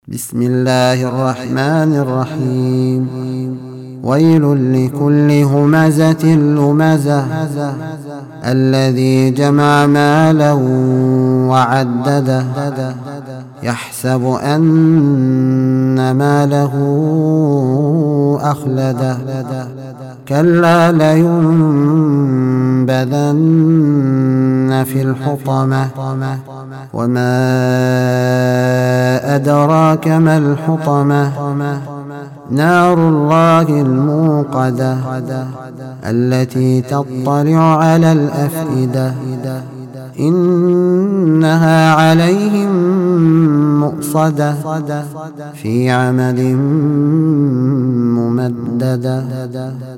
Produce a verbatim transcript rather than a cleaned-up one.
بسم الله الرحمن الرحيم ويل لكل همزة لمزة الذي جمع مالا وعدده يحسب أن ماله أخلده كلا لينبذن في الحطمة وما أدراك ما الحطمة نار الله الموقدة التي تطلع على الأفئدة إنها عليهم مؤصدة في عمد ممددة.